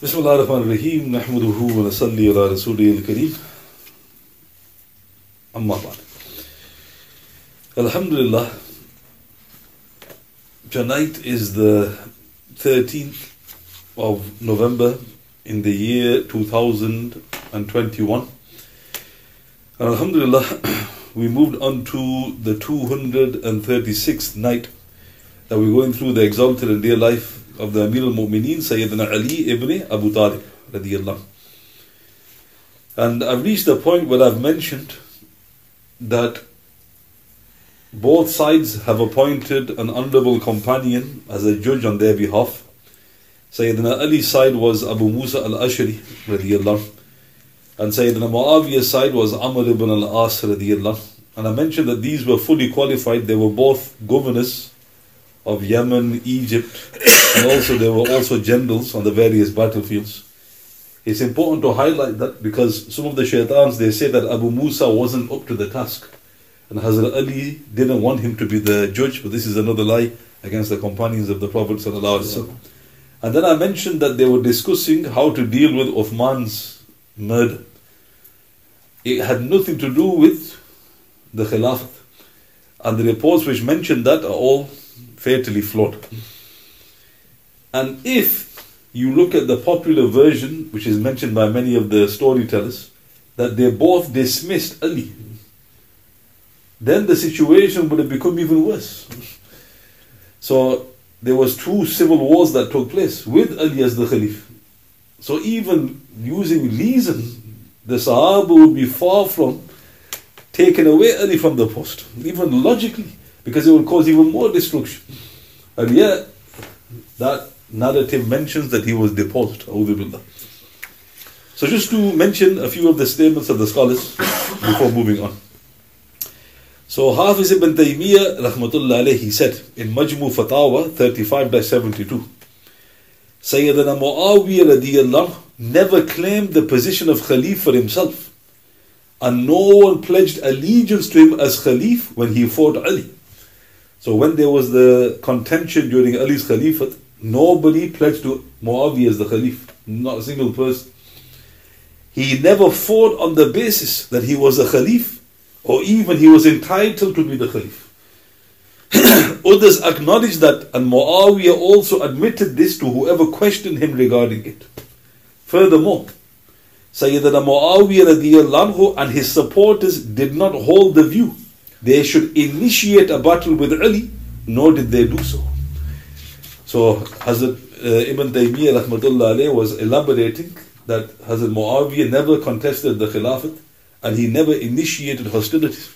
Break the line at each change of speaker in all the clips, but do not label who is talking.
بسم الله الرحمن الرحيم نحمده ونصلي على رسوله الكريم أما بعد. Alhamdulillah, tonight is the 13th of November in the year 2021. And Alhamdulillah, we moved on to the 236th night that we're going through the exalted and dear life of the Amir al-Mu'mineen, Sayyidina Ali ibn Abu Talib radiyallahu. And I've reached the point where I've mentioned that both sides have appointed an honorable companion as a judge on their behalf. Sayyidina Ali's side was Abu Musa al-Ashari radiyallahu, and Sayyidina Muawiyah's side was Amr ibn al-As radiyallahu. And I mentioned that these were fully qualified. They were both governors of Yemen, Egypt, and also there were also generals on the various battlefields. It's important to highlight that because some of the shaitans, they say that Abu Musa wasn't up to the task, and Hazrat Ali didn't want him to be the judge, but this is another lie against the companions of the Prophet ﷺ. And then I mentioned that they were discussing how to deal with Uthman's murder. It had nothing to do with the Khilafat, and the reports which mentioned that are all fatally flawed. And if you look at the popular version, which is mentioned by many of the storytellers, that they both dismissed Ali, then the situation would have become even worse. So there was 2 civil wars that took place with Ali as the Khalif. So even using reason, the Sahaba would be far from taking away Ali from the post, even logically, because it will cause even more destruction. And yet, that narrative mentions that he was deposed. A'udhu billah. So just to mention a few of the statements of the scholars before moving on. So Hafiz ibn Taymiyyah rahmatullah alayhi, he said in Majmu Fatawa 35-72, Sayyidina Muawiyah radiyallahu never claimed the position of Khalif for himself, and no one pledged allegiance to him as Khalif when he fought Ali. So when there was the contention during Ali's Khalifat, nobody pledged to Muawiyah as the Khalif, not a single person. He never fought on the basis that he was a Khalif, or even he was entitled to be the Khalif. Others acknowledged that, and Muawiyah also admitted this to whoever questioned him regarding it. Furthermore, Sayyidina Muawiyah radiyallahu anhu and his supporters did not hold the view they should initiate a battle with Ali, nor did they do so. So Hazrat Ibn Taymiyyah rahmatullah alayhi was elaborating that Hazrat Muawiyah never contested the Khilafat and he never initiated hostilities.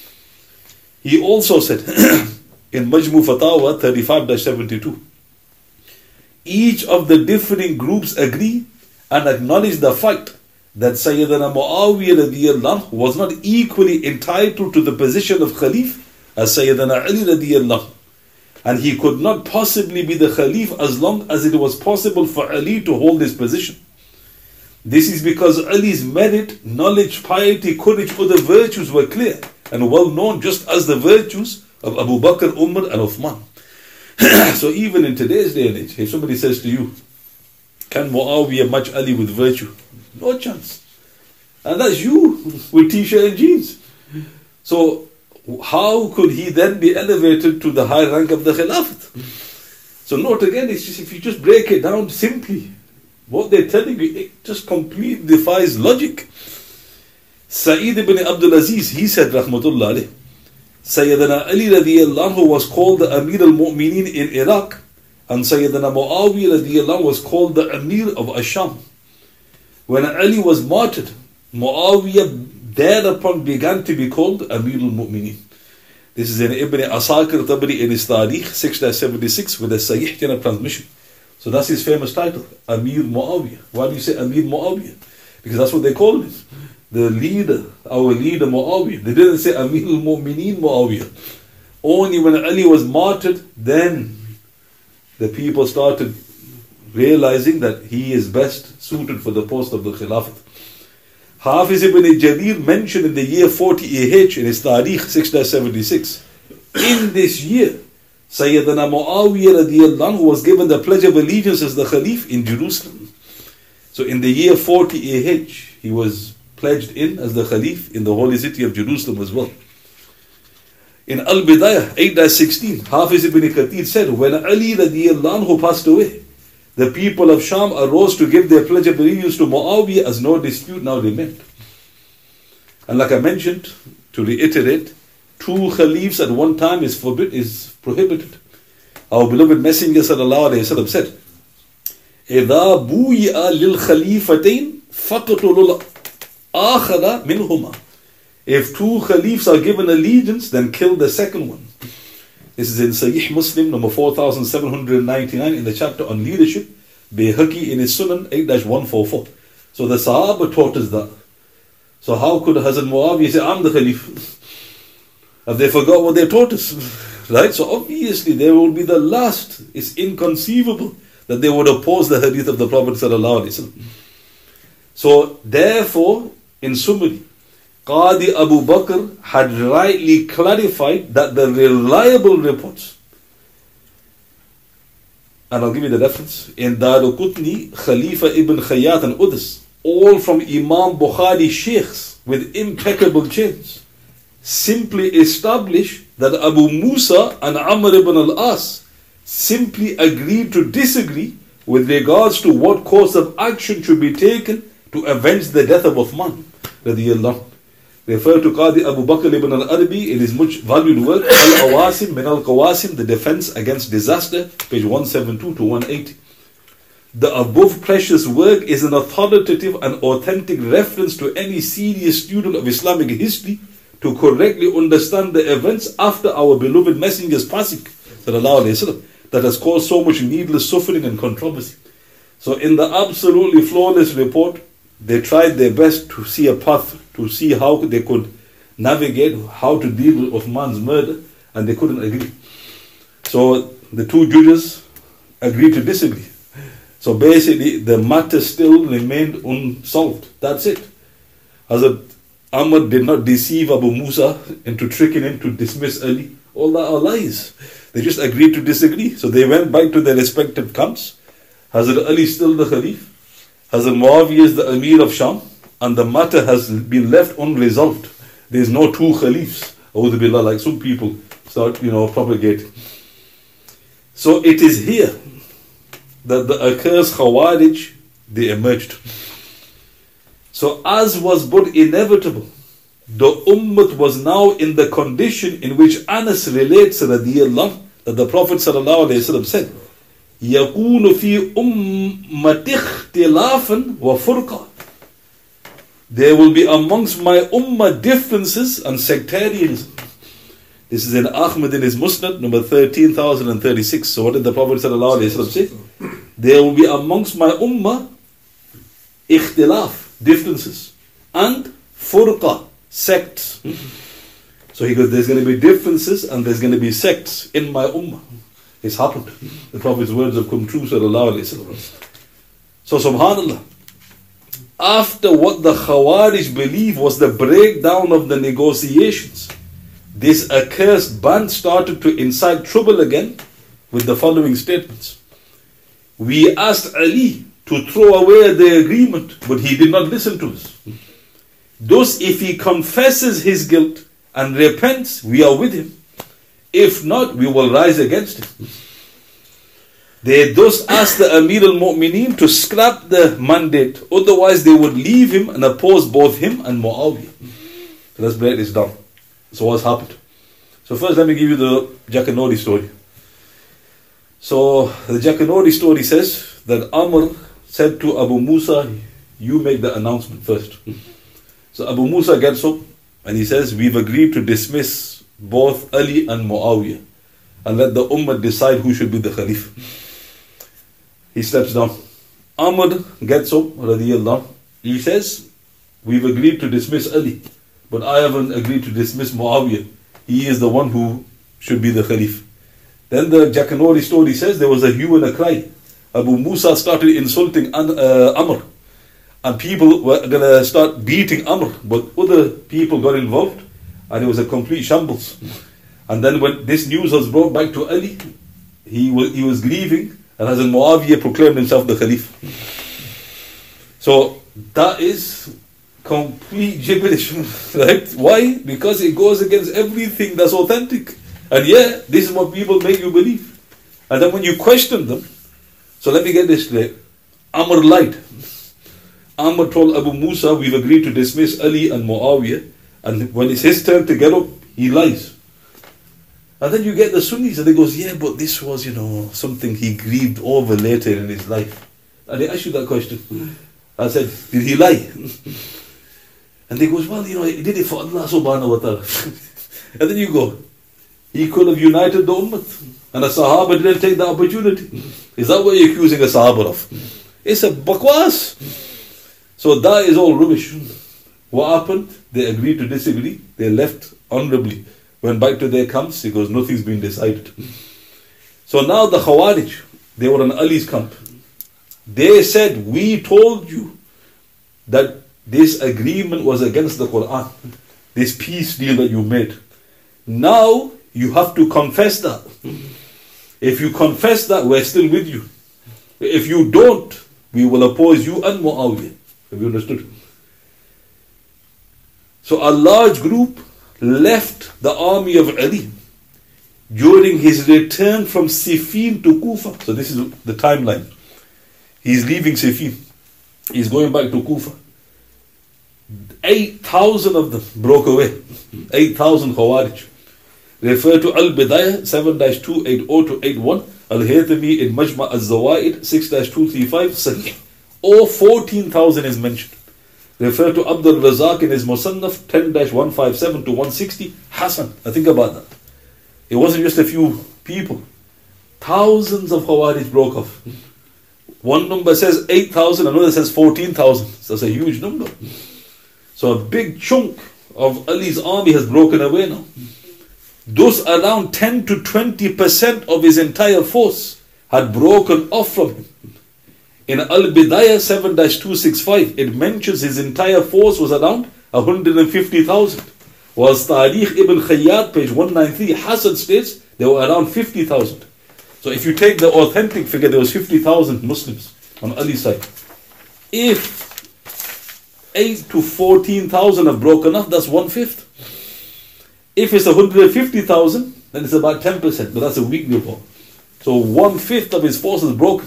He also said in Majmu Fatawa 35-72, each of the differing groups agree and acknowledge the fact that Sayyidina Muawiyah radiyallahu anhu was not equally entitled to the position of Khalif as Sayyidina Ali radiyallahu anhu, and he could not possibly be the Khalif as long as it was possible for Ali to hold this position. This is because Ali's merit, knowledge, piety, courage, other virtues were clear and well known, just as the virtues of Abu Bakr, Umar and Uthman. So even in today's day and age, if somebody says to you, can Muawiyah match Ali with virtue? No chance. And that's you with t-shirt and jeans. So how could he then be elevated to the high rank of the Khilafat? So note again, it's just, if you just break it down simply, what they're telling you, it just completely defies logic. Sa'id ibn Abdul Aziz, he said rahmatullah alayh, Sayyidina Ali radiyallahu anhu was called the Amir al-Mu'mineen in Iraq, and Sayyidina Muawiyah radiyallahu anhu was called the Amir of Asham. When Ali was martyred, Muawiyah thereupon began to be called Amir al-Mu'mineen. This is in Ibn Asakir Tabari in his Tarikh 6-76 with a Sahih transmission. So that's his famous title, Amir Muawiyah. Why do you say Amir Muawiyah? Because that's what they called him. The leader, our leader Muawiyah. They didn't say Amir al-Mu'mineen Muawiyah. Only when Ali was martyred, then the people started realizing that he is best suited for the post of the Khilafat. Hafiz ibn Jarir mentioned in the year 40 AH in his Tarikh 6-76, in this year, Sayyidina Muawiyah radiyallahu anhu was given the pledge of allegiance as the Khalif in Jerusalem. So in the year 40 AH, he was pledged in as the Khalif in the holy city of Jerusalem as well. In Al-Bidayah 8-16, Hafiz ibn Kathir said, when Ali radiallahu anhu passed away, the people of Sham arose to give their pledge of allegiance to Muawiyah as no dispute now remained. And like I mentioned, to reiterate, 2 Khalifs at one time is prohibited. Our beloved Messenger sallallahu alayhi wa sallam said, إِذَا بُوِيَ لِلْخَلِيفَتَيْنِ فَقْتُلُوا الْآخَرَ مِنْهُمَا. If 2 Khalifs are given allegiance, then kill the second one. This is in Sahih Muslim, number 4799, in the chapter on leadership, Bayhaqi in his Sunan 8-144. So the Sahaba taught us that. So how could Hazrat Muawiyah say, I'm the Khalif? Have they forgot what they taught us? Right? So obviously they will be the last. It's inconceivable that they would oppose the hadith of the Prophet sallallahu alaihi wasallam. So therefore, in summary, Qadi Abu Bakr had rightly clarified that the reliable reports, and I'll give you the reference, in Daraqutni, Khalifa ibn Khayyat and others, all from Imam Bukhari sheikhs with impeccable chains, simply establish that Abu Musa and Amr ibn al-As simply agreed to disagree with regards to what course of action should be taken to avenge the death of Uthman radiyallahu. Refer to Qadi Abu Bakr ibn al-Arabi in his much valued work Al-Awasim min al-Qawasim, The Defense Against Disaster, page 172 to 180. The above precious work is an authoritative and authentic reference to any serious student of Islamic history to correctly understand the events after our beloved Messenger's passing, that has caused so much needless suffering and controversy. So in the absolutely flawless report, they tried their best to see a path, to see how they could navigate, how to deal with Uthman's murder, and they couldn't agree. So the 2 judges agreed to disagree. So basically the matter still remained unsolved. That's it. Hazrat Amr did not deceive Abu Musa into tricking him to dismiss Ali. All that are lies. They just agreed to disagree. So they went back to their respective camps. Hazrat Ali is still the Khalif. Hazrat Muawiyah is the Amir of Sham. And the matter has been left unresolved. There is no 2 Khalifs. A'udhu billah, like some people start, propagating. So it is here that the accursed Khawarij, they emerged. So as was but inevitable, the Ummah was now in the condition in which Anas relates radiyallahu, that the Prophet sallallahu alayhi wa sallam said, يَكُونُ فِي أُمَّةِ اخْتِلَافًا وَفُرْقًا. There will be amongst my Ummah differences and sectarianism. This is in Ahmad in his Musnad, number 13,036. So what did the Prophet sallallahu alayhi wa sallam say? There will be amongst my Ummah ikhtilaf, differences, and furqa, sects. So he goes, there's going to be differences and there's going to be sects in my ummah. It's happened. The Prophet's words have come true, sallallahu alayhi wa sallam. So subhanallah, after what the Khawarij believe was the breakdown of the negotiations, this accursed band started to incite trouble again with the following statements. We asked Ali to throw away the agreement, but he did not listen to us. Thus, if he confesses his guilt and repents, we are with him. If not, we will rise against him. They thus asked the Amir al-Mu'mineen to scrap the mandate, otherwise they would leave him and oppose both him and Muawiyah. So let's break this down. So what's happened? So first let me give you the Jakanori story. So the Jakanori story says that Amr said to Abu Musa, you make the announcement first. So Abu Musa gets up and he says, we've agreed to dismiss both Ali and Muawiyah and let the Ummah decide who should be the Khalif. He steps down. Amr gets up, radiyallahu. He says, we've agreed to dismiss Ali, but I haven't agreed to dismiss Muawiyah. He is the one who should be the Khalif. Then the Jakanori story says there was a hue and a cry. Abu Musa started insulting Amr, and people were going to start beating Amr, but other people got involved, and it was a complete shambles. And then when this news was brought back to Ali, he was grieving, and Hazrat Muawiyah proclaimed himself the Khalif. So that is complete gibberish, right? Why? Because it goes against everything that's authentic. And yeah, this is what people make you believe. And then when you question them, so let me get this straight. Amr lied. Amr told Abu Musa, we've agreed to dismiss Ali and Muawiyah, and when it's his turn to get up, he lies. And then you get the Sunnis and they goes, yeah, but this was, something he grieved over later in his life. And they ask you that question. I said, did he lie? And they goes, well, he did it for Allah subhanahu wa ta'ala. And then you go, he could have united the ummah. And a Sahaba didn't take the opportunity. Is that what you're accusing a Sahaba of? It's a bakwas. So that is all rubbish. What happened? They agreed to disagree. They left honorably. Went back to their camps because nothing's been decided. So now the Khawarij, they were in Ali's camp. They said, we told you that this agreement was against the Quran. This peace deal that you made. Now you have to confess that. If you confess that, we're still with you. If you don't, we will oppose you and Muawiyah. Have you understood? So a large group left the army of Ali during his return from Siffin to Kufa. So this is the timeline. He's leaving Siffin. He's going back to Kufa. 8,000 of them broke away. 8,000 Khawarij. Refer to Al-Bidayah 7-280-81, Al-Haythami in Majma' Al-Zawaid 6-235, Sahih. Or 14,000 is mentioned. Refer to Abdul Razak in his Musannaf 10-157-160, Hasan. Now think about that. It wasn't just a few people. Thousands of Khawarij broke off. One number says 8,000, another says 14,000. So that's a huge number. So a big chunk of Ali's army has broken away now. Thus around 10 to 20% of his entire force had broken off from him. In Al-Bidayah 7-265, it mentions his entire force was around 150,000. Whilst Tariq ibn Khayyat, page 193, Hasan states they were around 50,000. So if you take the authentic figure, there was 50,000 Muslims on Ali's side. If 8 to 14,000 have broken off, that's 1/5. If it's 150,000, then it's about 10%, but that's a weak report. So 1/5 of his force is broken.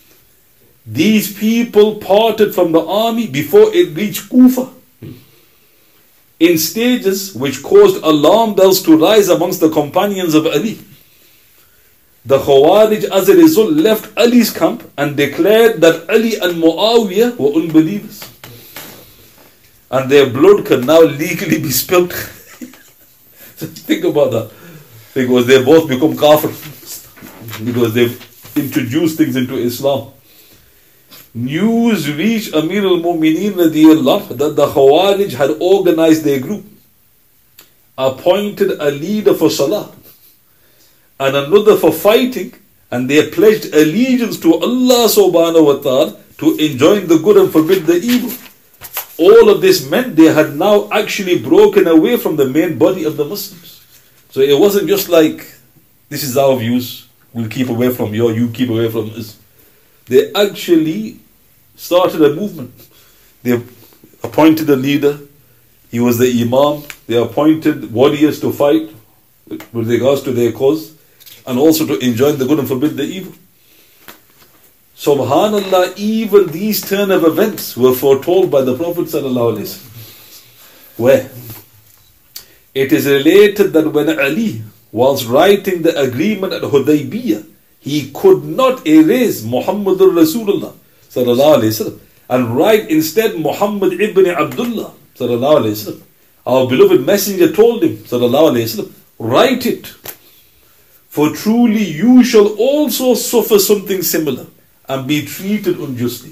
These people parted from the army before it reached Kufa in stages which caused alarm bells to rise amongst the companions of Ali. The Khawarij as a result left Ali's camp and declared that Ali and Muawiyah were unbelievers. And their blood can now legally be spilled. Think about that. Because they both become kafir. Because they've introduced things into Islam. News reached Amir al-Mu'mineen radiyallahu that the Khawarij had organized their group, appointed a leader for Salah and another for fighting, and they pledged allegiance to Allah subhanahu wa ta'ala to enjoin the good and forbid the evil. All of this meant they had now actually broken away from the main body of the Muslims. So it wasn't just like, this is our views, we'll keep away from you keep away from us. They actually started a movement. They appointed a leader, he was the Imam, they appointed warriors to fight with regards to their cause, and also to enjoin the good and forbid the evil. Subhanallah, even these turn of events were foretold by the Prophet ﷺ. Where? It is related that when Ali was writing the agreement at Hudaybiyah, he could not erase Muhammadur Rasulullah ﷺ and write instead Muhammad ibn Abdullah ﷺ. Our beloved messenger told him ﷺ, write it, for truly you shall also suffer something similar and be treated unjustly.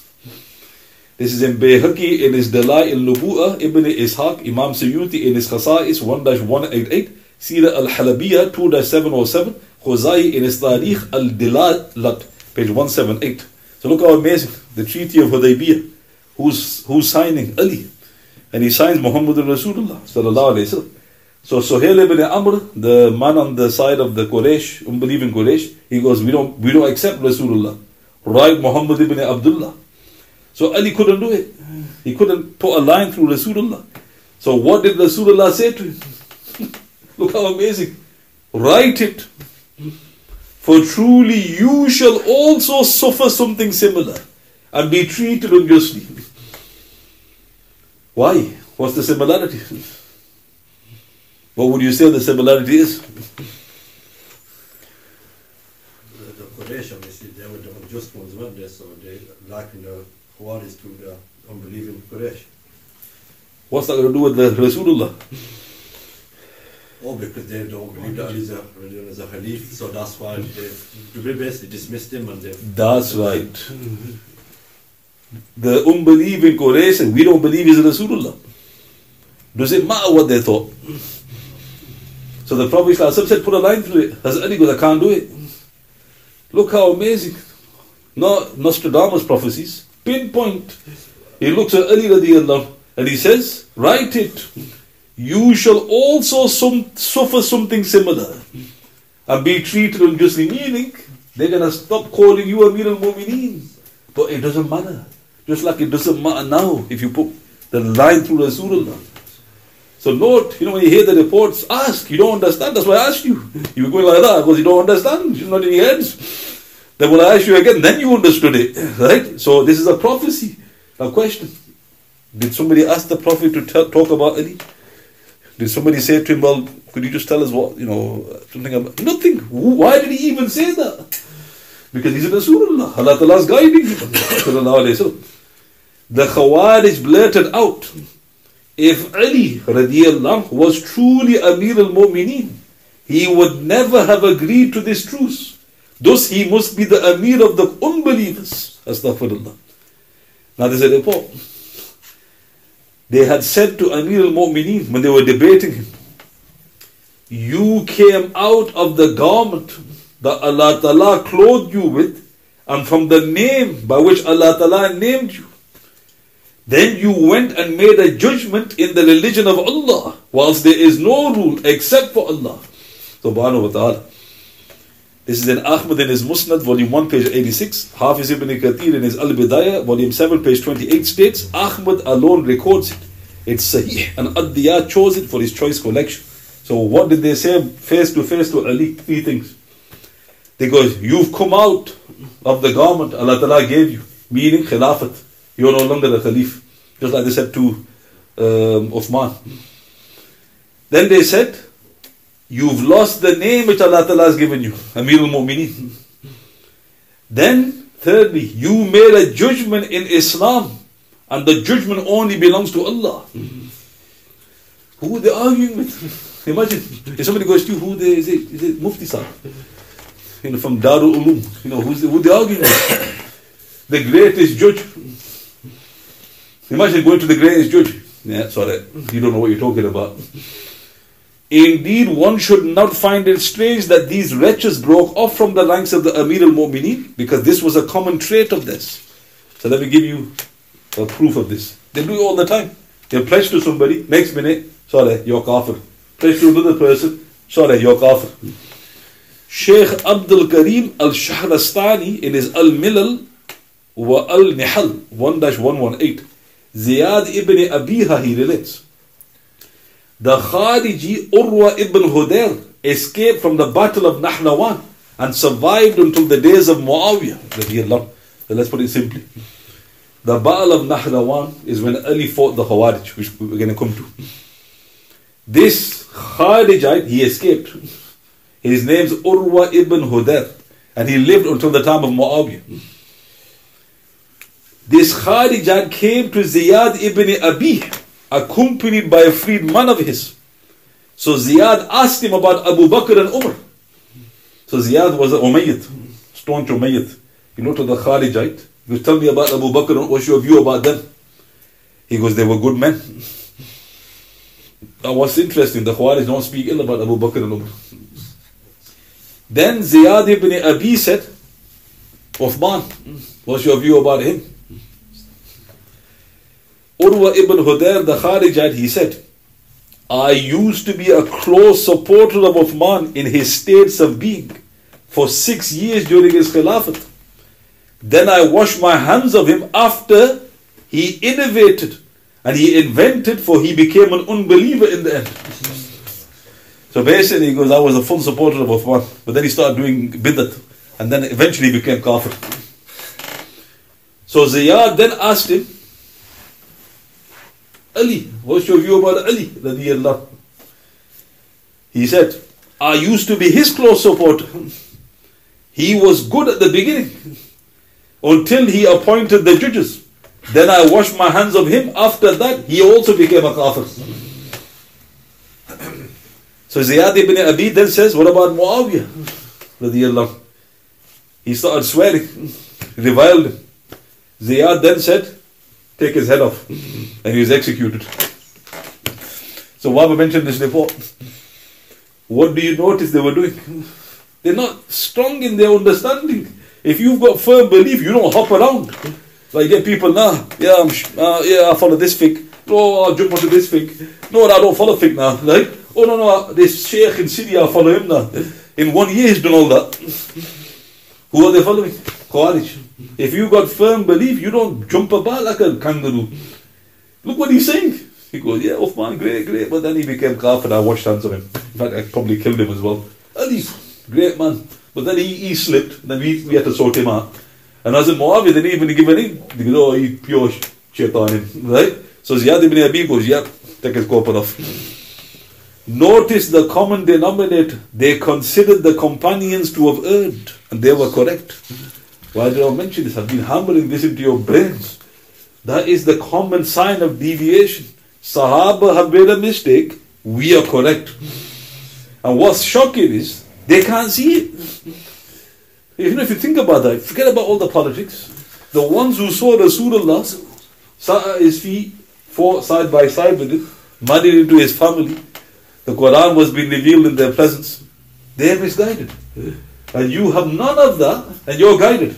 This is in Bayhaqi in his Dala'il al-Nubu'ah, Ibn Ishaq, Imam Suyuti in his Khasa'is 1-188, Sirah al-Halabiyah 2-707, Khuzai in his Tariq al-Dilalat, page 178. So look how amazing, the Treaty of Hudaybiyah, who's signing? Ali. And he signs Muhammadur Rasulullah sallallahu alayhi wa sallam. So Suhail ibn Amr, the man on the side of the Quraysh, unbelieving Quraysh, he goes, we don't accept Rasulullah. Right, Muhammad ibn Abdullah. So Ali couldn't do it. He couldn't put a line through Rasulullah. So what did Rasulullah say to him? Look how amazing. Write it. For truly you shall also suffer something similar and be treated unjustly. Why? What's the similarity? What would you say the similarity is?
The Quraysh, obviously, they were the unjust ones, weren't they? So they likened the Khawarij to the unbelieving Quraysh.
What's that going to do with the Rasulullah?
Oh, because they don't believe that Ali is a Khalif, so that's why they basically dismissed him and they...
That's right. The unbelieving Quraysh, we don't believe he's Rasulullah. Does it matter what they thought? So the Prophet ﷺ said, put a line through it. Hazrat Ali goes, I can't do it. Look how amazing. Not Nostradamus prophecies. Pinpoint. He looks at Ali radiallahu and he says, write it. You shall also suffer something similar and be treated unjustly. Meaning, they're going to stop calling you Amir al-Mu'mineen. But it doesn't matter. Just like it doesn't matter now if you put the line through Rasulullah. So note, when you hear the reports, ask. You don't understand, that's why I asked you. You were going like that because you don't understand. You're not in your heads. Then when I ask you again, then you understood it. Right? So this is a prophecy. Now question. Did somebody ask the Prophet to talk about Ali? Did somebody say to him, well, could you just tell us what, something about... Nothing. Why did he even say that? Because he's a Rasulullah. Allah Ta'ala is guiding him. The Khawarij blurted out, if Ali radiallahu was truly Amir al-Mu'mineen, he would never have agreed to this truce. Thus he must be the Amir of the unbelievers. Astaghfirullah. Now there's a report. They had said to Amir al-Mu'mineen when they were debating him, you came out of the garment that Allah Ta'ala clothed you with and from the name by which Allah Ta'ala named you. Then you went and made a judgment in the religion of Allah, whilst there is no rule except for Allah. Subhanahu wa ta'ala. This is in Ahmad in his Musnad, volume 1, page 86. Hafiz ibn Kathir in his Al-Bidayah, volume 7, page 28 states, Ahmad alone records it. It's Sahih, and Ad-Diyah chose it for his choice collection. So what did they say face to Ali? 3 things. They go, you've come out of the garment Allah Ta'ala gave you, meaning Khilafat. You're no longer the Khalif. Just like they said to Uthman. Then they said, you've lost the name which Allah Ta'ala has given you, Amir al-Mu'mineen. Then, thirdly, you made a judgment in Islam, and the judgment only belongs to Allah. Who are they arguing with? Imagine, if somebody goes to you, is it Mufti Sahib? From Darul Ulum. Who they arguing with? The greatest judge. Imagine going to the greatest judge. Yeah, sorry, you don't know what you're talking about. Indeed, one should not find it strange that these wretches broke off from the ranks of the Amir al-Mu'mineen, because this was a common trait of theirs. So let me give you a proof of this. They do it all the time. They pledge to somebody, next minute, sorry, you're kafir. Pledge to another person, sorry, you're kafir. Sheikh Abdul Karim al-Shahrastani in his Al-Milal wa Al-Nihal 1-118, Ziyad ibn Abiha, he relates, the Khariji Urwa ibn Hudayr escaped from the battle of Nahlawan and survived until the days of Muawiyah. Let's put it simply. The battle of Nahlawan is when Ali fought the Khawarij, which we're going to come to. This Kharijite, he escaped. His name's Urwa ibn Hudayr, and he lived until the time of Muawiyah. This Kharijite came to Ziyad ibn Abi, accompanied by a freed man of his. So Ziyad asked him about Abu Bakr and Umar. So Ziyad was an Umayyad, staunch Umayyad. To the Kharijite, he goes, tell me about Abu Bakr and what's your view about them? He goes, they were good men. Now what's interesting, the Khawarij don't speak ill about Abu Bakr and Umar. Then Ziyad ibn Abi said, Uthman, what's your view about him? Urwa ibn Hudayr, the Kharijite, he said, I used to be a close supporter of Uthman in his states of being for 6 years during his Khilafat. Then I washed my hands of him after He innovated and he invented, for he became an unbeliever in the end. So basically, he goes, I was a full supporter of Uthman, but then he started doing bid'at, and then eventually became kafir. So Ziyad then asked him, Ali, what's your view about Ali? Radiyallahu? He said, I used to be his close supporter. He was good at the beginning, until he appointed the judges. Then I washed my hands of him. After that, he also became a kafir. So Ziyad ibn Abi then says, what about Muawiyah? Radiyallahu? He started swearing, reviled him. Ziyad then said, take his head off. And he was executed. So Wahba mentioned this before. What do you notice they were doing? They're not strong in their understanding. If you've got firm belief, you don't hop around. Like get people, I follow this fiqh. No, I'll jump onto this fiqh. No, I don't follow fiqh now. Like, oh no, this sheikh in Syria, I follow him now. In 1 year he's done all that. Who are they following? Khawarij. If you've got firm belief, you don't jump about like a kangaroo. Look what he's saying. He goes, yeah, Uthman, great. But then he became kafir. I washed hands of him. In fact, I probably killed him as well. Ali, great man. But then he slipped. Then we had to sort him out. And as in Muawiyah, they didn't even give an in. They go, oh, he pure shaitan. Right? So Ziyad ibn Abi goes, yeah, take his corpus off. Notice the common denominator. They considered the companions to have erred. And they were correct. Why did I mention this? I've been hammering this into your brains. That is the common sign of deviation. Sahaba have made a mistake. We are correct. And what's shocking is, they can't see it. Even if you think about that, forget about all the politics. The ones who saw Rasulullah sat at his feet, fought side by side with him, married into his family, the Quran was being revealed in their presence, they are misguided. And you have none of that, and you're guided.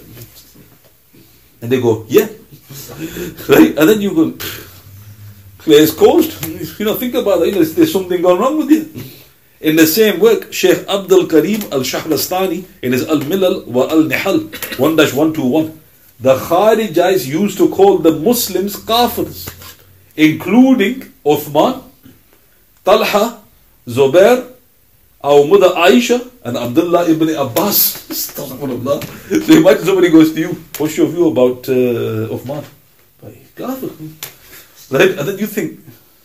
And they go, yeah. Right? And then you go, clear closed. Think about that. There's something gone wrong with you. In the same work, Sheikh Abdul Karim al-Shahrastani, in his Al-Milal wa Al-Nihal 1-121, the Kharijites used to call the Muslims kafirs, including Uthman, Talha, Zubair, our mother Aisha, and Abdullah ibn Abbas. Astaghfirullah. So imagine somebody goes to you, what's your view about Uthman? Kafir. Right? And then you think,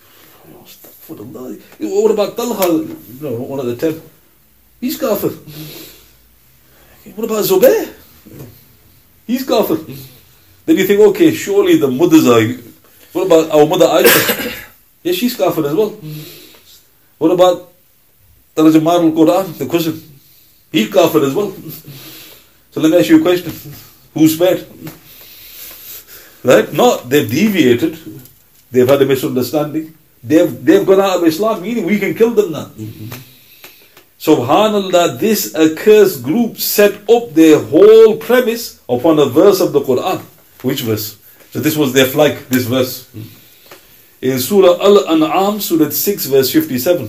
what about Talha? One of the 10. He's kafir. What about Zubair? He's kafir. Then you think, okay, surely the mothers are. What about our mother Aisha? Yes, she's kafir as well. What about Tarjumar al-Quran, the cousin? He's kafir as well. So let me ask you a question. Who's spared? Right? No, they've deviated. They've had a misunderstanding. They've gone out of Islam, meaning we can kill them now. Subhanallah, this accursed group set up their whole premise upon a verse of the Quran. Which verse? So this was their flag, this verse. In Surah Al-An'am, Surah 6, verse 57.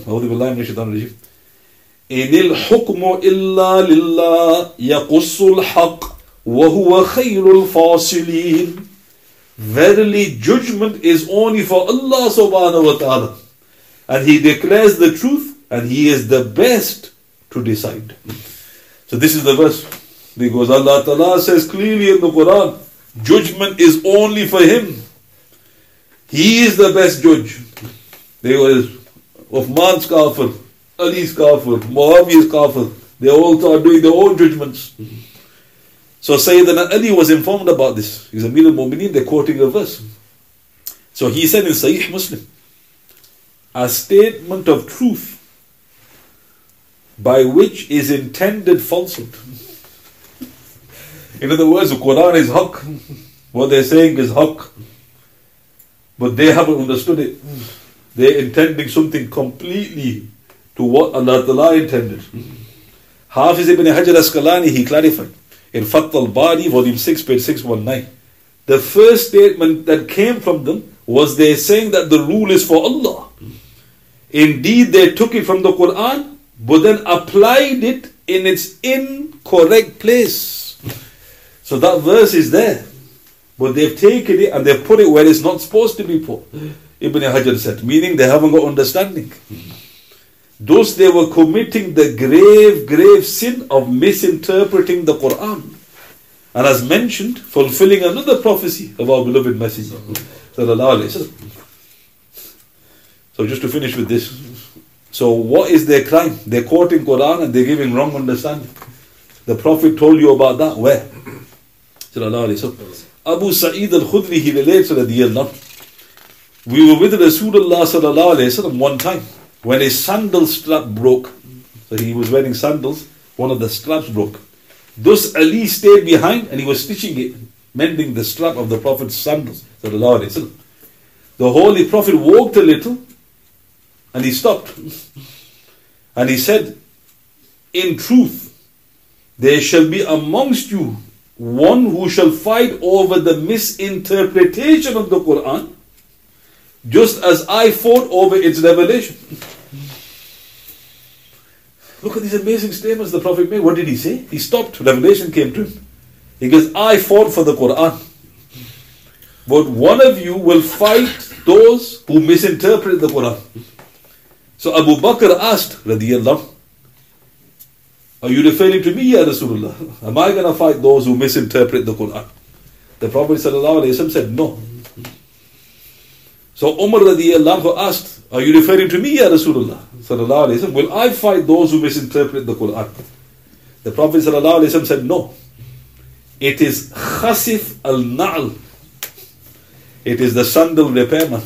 إِنِ الْحُكْمُ إِلَّا لِلَّهِ يَقُصُّ الْحَقِّ وَهُوَ خَيْرُ الْفَاصِلِينَ. Verily, judgment is only for Allah subhanahu wa ta'ala. And He declares the truth, and He is the best to decide. So this is the verse. Because Allah ta'ala says clearly in the Quran, judgment is only for Him. He is the best judge. There was Uthman's kafir, Ali's kafir, Muawiyah's kafir. They all are doing their own judgments. So Sayyidina Ali was informed about this. He's Amir al-Mu'mineen, they're quoting a verse. So he said in Sahih Muslim, a statement of truth by which is intended falsehood. In other words, the Quran is haqq. What they're saying is haqq. But they haven't understood it. They're intending something completely to what Allah Ta'ala intended. Hafiz ibn Hajar Asqalani, he clarified in Fath al-Bari, volume 6, page 619. The first statement that came from them was they saying that the rule is for Allah. Indeed, they took it from the Quran, but then applied it in its incorrect place. So that verse is there. but they've taken it and they've put it where it's not supposed to be put. Ibn Hajar said, meaning they haven't got understanding. Thus they were committing the grave sin of misinterpreting the Quran. And as mentioned, fulfilling another prophecy of our beloved Messenger. So just to finish with this. So what is their crime? They're quoting Quran and they're giving wrong understanding. The Prophet told you about that. Where? Abu Sa'id al-Khudri, he relates radiyallahu, we were with Rasulullah sallallahu alayhi wasallam one time when his sandal strap broke. So he was wearing sandals, one of the straps broke. Thus Ali stayed behind and he was stitching it, mending the strap of the Prophet's sandals sallallahu alayhi wasallam. The Holy Prophet walked a little and he stopped. And he said, in truth, there shall be amongst you one who shall fight over the misinterpretation of the Quran, just as I fought over its revelation. Look at these amazing statements the Prophet made. What did he say? He stopped. Revelation came to him. He goes, I fought for the Quran, but one of you will fight those who misinterpret the Quran. So Abu Bakr asked, radiyallahu, are you referring to me, Ya Rasulullah? Am I going to fight those who misinterpret the Quran? The Prophet ﷺ said, no. So Umar radiyallahu asked, are you referring to me, Ya Rasulullah? ﷺ, will I fight those who misinterpret the Quran? The Prophet ﷺ said, no. It is Khasif al-Na'al. It is the sandal repairman.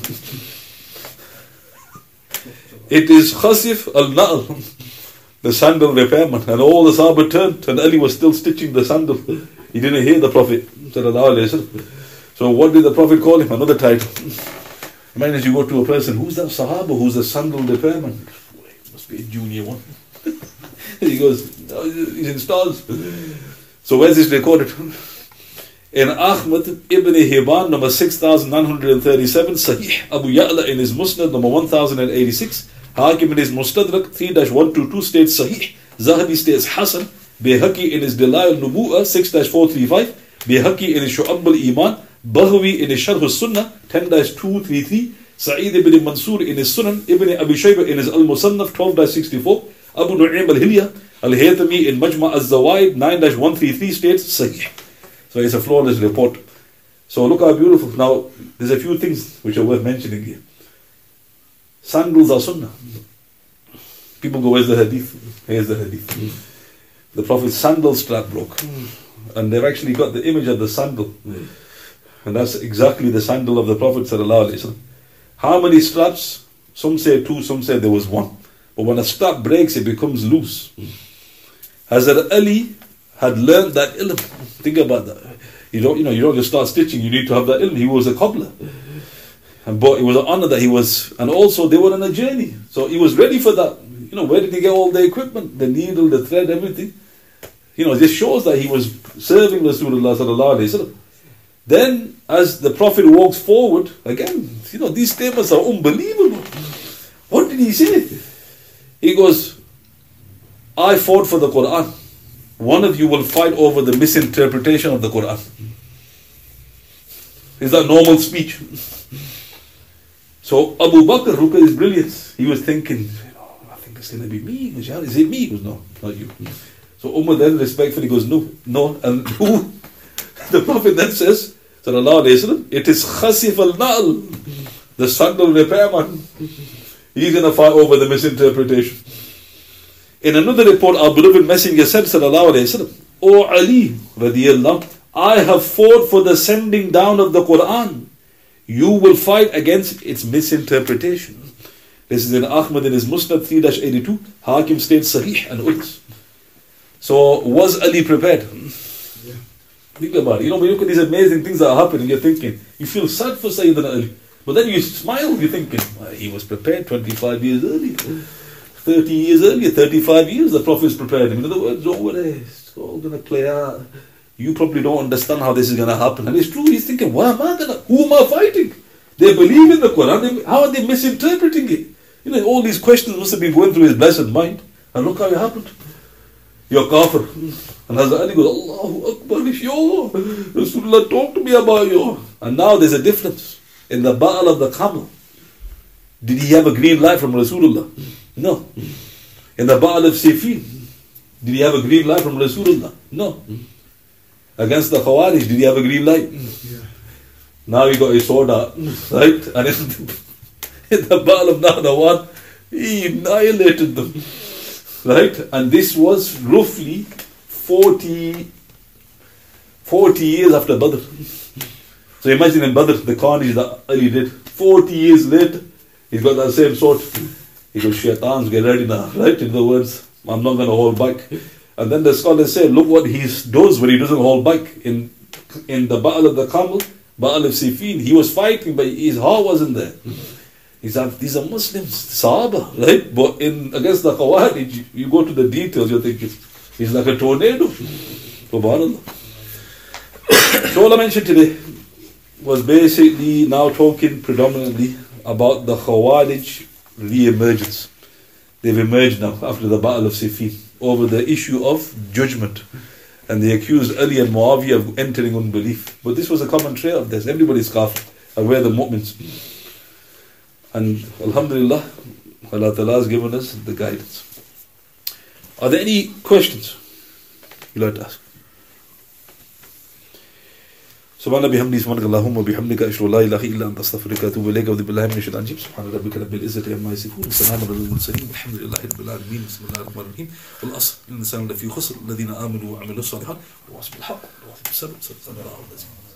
It is Khasif al-Na'al, the sandal repairman. And all the Sahaba turned and Ali was still stitching the sandal. He didn't hear the Prophet. So what did the Prophet call him? Another title. Imagine you go to a person, who's that Sahaba, who's the sandal repairman? Must be a junior one. He goes, no, he's in stalls. So where's this recorded? In Ahmad ibn Hibban, number 6937, Sahih Abu Ya'la in his Musnad, number 1086, Hakim in his Mustadrak 3-122 states Sahih, Zahabi states Hasan, Bayhaqi in his Dala'il Nubu'ah 6-435, Bayhaqi in his Shu'ab al-Iman, Bahawi in his Sharh al-Sunnah 10-233, Sa'id ibn Mansur in his Sunan, Ibn Abi Shaybah in his Al-Musannaf 12-64, Abu Nu'aym al-Hilya, Al-Haythami in Majma' al-Zawaid 9-133 states Sahih. So it's a flawless report. So look how beautiful. Now, there's a few things which are worth mentioning here. Sandals are sunnah. People go, where's the hadith? Here's the hadith. The Prophet's sandal strap broke. And they've actually got the image of the sandal. And that's exactly the sandal of the Prophet sallallahu alaihi wasallam. How many straps? Some say 2, some say there was 1. But when a strap breaks, it becomes loose. Hazrat Ali had learned that ilm. Think about that. You don't just start stitching, you need to have that ilm. He was a cobbler. But it was an honor that he was, and also they were on a journey. So he was ready for that. Where did he get all the equipment? The needle, the thread, everything. This shows that he was serving Rasulullah sallallahu alaihi wasallam. Then, as the Prophet walks forward, again, these statements are unbelievable. What did he say? He goes, I fought for the Quran. One of you will fight over the misinterpretation of the Quran. Is that normal speech? So Abu Bakr, look at his brilliance. He was thinking, I think it's going to be me. Is it me? He goes, no, not you. So Umar then respectfully goes, no. And who? The Prophet then says, sallallahu alayhi wa sallam, it is Khasif al-Na'al, the sandal repairman. He's going to fight over the misinterpretation. In another report, our beloved Messenger said, sallallahu alayhi wa sallam, O Ali, radiyallahu, I have fought for the sending down of the Quran. You will fight against its misinterpretation. This is in Ahmad in his Musnad 3-82, Hakim states Sahih and others. So, was Ali prepared? Yeah. Think about it. When you look at these amazing things that are happening, you're thinking, you feel sad for Sayyidina Ali. But then you smile, you're thinking, he was prepared 25 years earlier. 30 years earlier, 35 years, the Prophet's prepared him. In other words, over there, it's all going to play out. You probably don't understand how this is going to happen. And it's true, he's thinking, who am I fighting? They believe in the Quran, how are they misinterpreting it? All these questions must have been going through his blessed mind. And look how it happened. You're kafir. And Hazrat Ali goes, Allahu Akbar, it's you. Rasulullah, talk to me about you. And now there's a difference. In the Battle of the Camel, did he have a green light from Rasulullah? No. In the Battle of Siffin, did he have a green light from Rasulullah? No. Against the Khawarij, did he have a green light?
Yeah.
Now he got his sword out, right? And in the Battle of Nahrawan, he annihilated them, right? And this was roughly 40 years after Badr. So imagine in Badr, the carnage that Ali did. 40 years later, he's got that same sword. He goes, Shaitans, get ready now, right? In the words, I'm not going to hold back. And then the scholars say, look what he does when he doesn't hold back. In the Battle of the Camel, Battle of Siffin, he was fighting, but his heart wasn't there. These are Muslims, Sahaba, right? But against the Khawarij, you go to the details, you think he's like a tornado. SubhanAllah. So all I mentioned today was basically now talking predominantly about the Khawarij re-emergence. They've emerged now after the Battle of Siffin over the issue of judgment. And they accused Ali and Muawiyah of entering unbelief. But this was a common trait of theirs. Everybody's kafir. And we're the mu'mins. And Alhamdulillah, Allah Ta'ala has given us the guidance. Are there any questions you'd like to ask? سبحان بحمده سبحانك اللهم وبحمدك أشهد أن لا إله إلا أنت أستغفرك وأتوب إليك وأعوذ بالله من الشيطان الرجيم سبحان ربك رب العزة عما يصفون وسلام على المرسلين والحمد لله رب العالمين بسم الله الرحمن الرحيم والعصر إن الإنسان لفي خسر الذين آمنوا وعملوا الصالحات وواصبوا بالحق وواصبوا بالصبر صدق الله العظيم.